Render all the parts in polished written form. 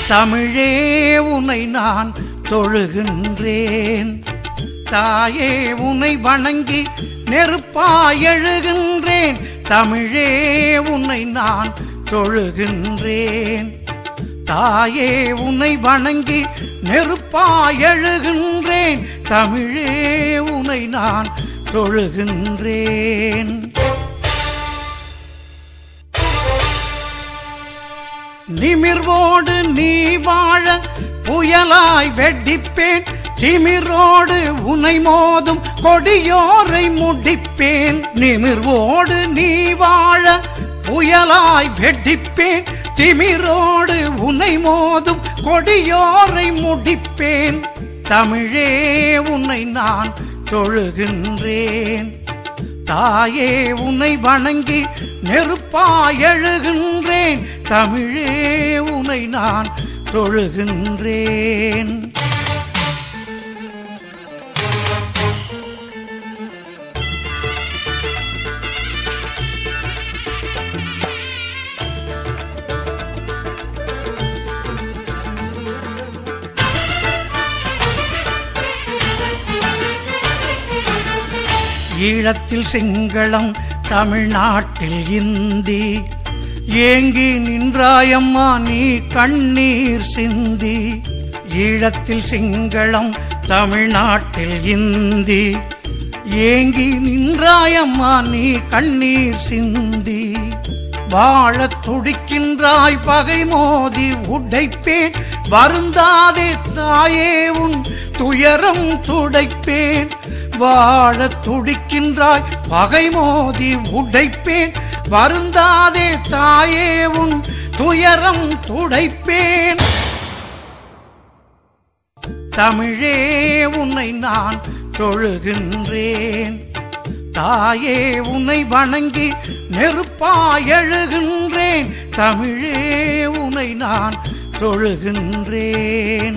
தமிழே உனை நான் தொழுகின்றேன். தாயே உனை வணங்கி நெருப்பாய் எழுகின்றேன். தமிழே உன்னை நான் தொழுகின்றேன். தாயே உன்னை வணங்கி நெருப்பாய் எழுகின்றேன். தமிழே உன்னை நான் தொழுகின்றேன். நிமிர்வோடு நீ வாழ புயலாய் வெடிப்பேன். திமிரோடு உனை மோதும் கொடியோரை முடிப்பேன். நிமிர்வோடு நீ வாழ புயலாய் வெடிப்பேன். திமிரோடு உனை மோதும் கொடியோரை முடிப்பேன். தமிழே உன்னை நான் தொழுகின்றேன். தாயே உன்னை வணங்கி நெருப்பாய் எழுகின்றேன். தமிழே உன்னை நான் தொழுகின்றேன். ஈழத்தில் சிங்களம், தமிழ்நாட்டில் இந்தி. ஏங்கி நின்றாயம்மா நீ கண்ணீர் சிந்தி. ஈழத்தில் சிங்களம், தமிழ்நாட்டில் இந்தி. ஏங்கி நின்றாயம்மா நீ கண்ணீர் சிந்தி. வாழத் துடிக்கின்றாய் பகை மோதி உடைப்பேன். வருந்தாதே தாயே உன் துயரம் துடைப்பேன். வாழத் துடிக்கின்றாய் பகை மோதி உடைப்பேன். வருந்தாதே தாயே உன் துயரம் துடைப்பேன். தமிழே உன்னை நான் தொழுகின்றேன். தாயே உன்னை வணங்கி நெருப்பாய் எழுகின்றேன். தமிழே உன்னை நான் தொழுகின்றேன்.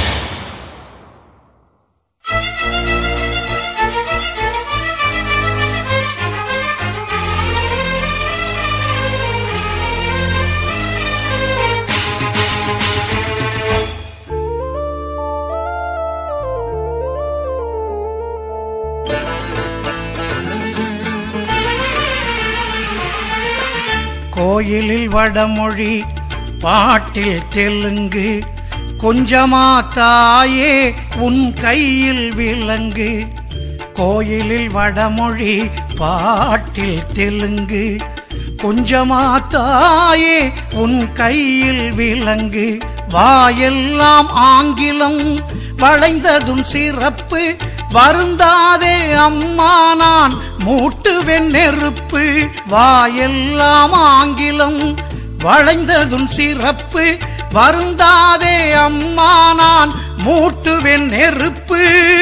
கோயிலில் வடமொழி, பாட்டில் தெலுங்கு. கொஞ்சமா தாயே உன் கையில் விலங்கு. கோயிலில் வடமொழி, பாட்டில் தெலுங்கு. கொஞ்சமா தாயே உன் கையில் விலங்கு. வாயெல்லாம் ஆங்கிலம், வளைந்ததும் சிறப்பு. வருந்தாதே அம்மா நான் மூட்டுவேன் நெருப்பு. வாயெல்லாம் ஆங்கிலம், வளைந்ததும் சிறப்பு. வருந்தாதே அம்மா நான் மூட்டுவேன் நெருப்பு.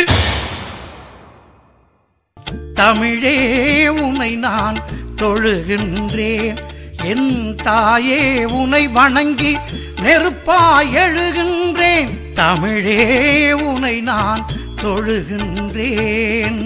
தமிழே உன்னை நான் தொழுகின்றேன். என் தாயே உன்னை வணங்கி நெருப்பாய் எழுகின்றேன். தமிழே உன்னை நான் தொழுகின்றேன்.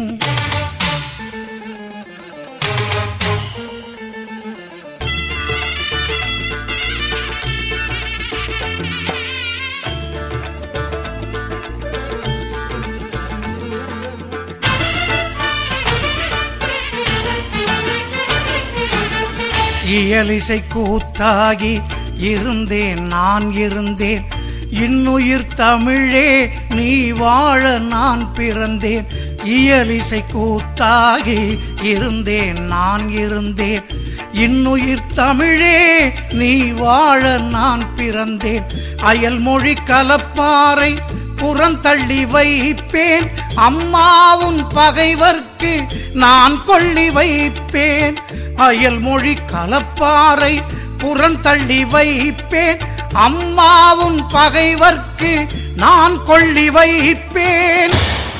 இயலிசை கூத்தாகி இருந்தேன் நான் இருந்தேன். இன்னுயிர் தமிழே நீ வாழ நான் பிறந்தேன். இயலிசை கூத்தாகி இருந்தேன் நான் இருந்தேன். இன்னுயிர் தமிழே நீ வாழ நான் பிறந்தேன். அயல் மொழி கலப்பாரை புறந்தள்ளி வைப்பேன். அம்மாவும் பகைவர்க்கு நான் கொள்ளி வைப்பேன். அயல் மொழி கலப்பாரை புறந்தள்ளி வைப்பேன். அம்மாவும் பகைவர்க்கு நான் கொள்ளி வைப்பேன்.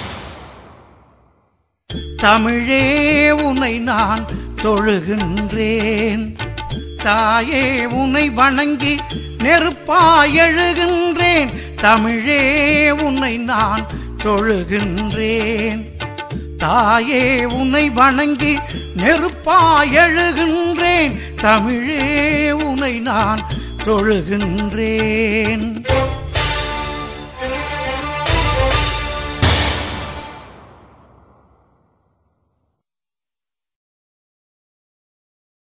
தமிழே உன்னை நான் தொழுகின்றேன். தாயே உன்னை வணங்கி நெருப்பாய் எழுகின்றேன். தமிழே உன்னை நான் தொழுகின்றேன். தாயே உன்னை வணங்கி நெருப்பாய் எழுகின்றேன். தமிழே உன்னை நான் தொழுகின்றேன்.